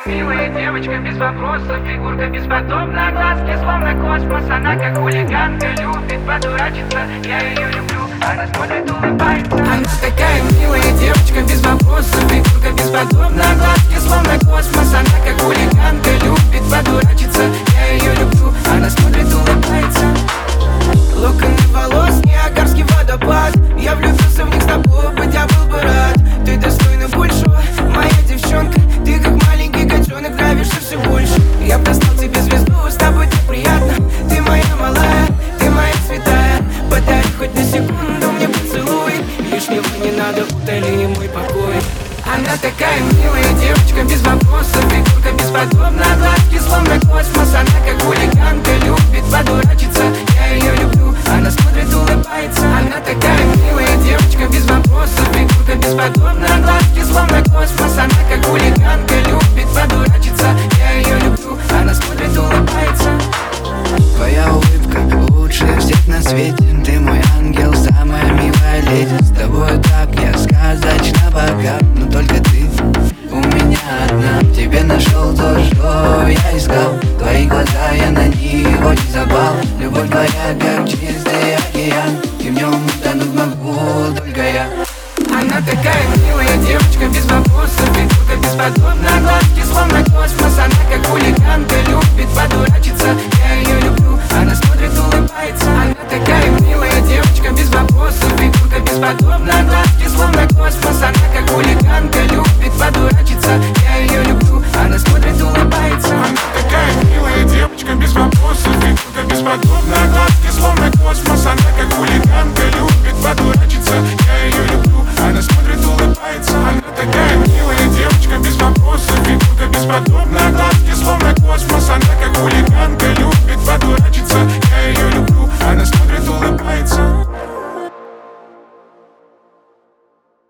милая девочка без вопросов, фигурка бесподобна, глазки словно космос. Она как хулиганка, любит подурачиться, я ее люблю, она смотрит, улыбается. Она такая милая девочка без вопросов, фигурка бесподобна, глазки словно космос. Она как хулиганка, любит подурачиться, я ее люблю, она смотрит, улыбается. Локоны волос, Ниагарский водопад, я влюбился в них, с тобой быть я был бы рад. Ты достойна большего, моя девчонка, ты как маленький котенок, нравишься все больше. Я послал тебе звезду, с тобой так приятно. Ты моя малая, ты моя святая. Подари хоть на секунду мне поцелуй, лишнего не надо, утоли мой покой. Она такая милая девочка без вопросов, фигурка бесподобна, глазки словно космос. Она как хулиганка, любит подурачиться, я ее люблю, она смотрит, улыбается. Она такая милая девочка без вопросов, фигурка бесподобна, глазки словно космос. Она как хулиганка, любит подурачиться, я ее люблю, она смотрит, улыбается. Твоя улыбка лучшая всех на свете, ты мой ангел, самая милая леди. С тобой так я сказочно богат, но только ты у меня одна. В тебе нашел то, что я искал, твои глаза, я на них очень запал. Любовь твоя как чистый океан, и в нем утонуть могу только я. Она такая милая девочка без вопросов, фигурка бесподобна, глазки словно космос. Она как хулиганка, любит подурачиться, я ее люблю, она смотрит, улыбается. Она такая милая девочка без вопросов, фигурка бесподобна, глазки словно космос. Она как хулиганка, любит подурачиться, я ее люблю, она смотрит, улыбается. Она такая милая девочка без вопросов, фигурка бесподобна, глазки словно космос. Она как хулиганка, любит подурачиться, я ее люблю, она смотрит, улыбается. Она такая милая девочка без вопросов, фигурка бесподобна.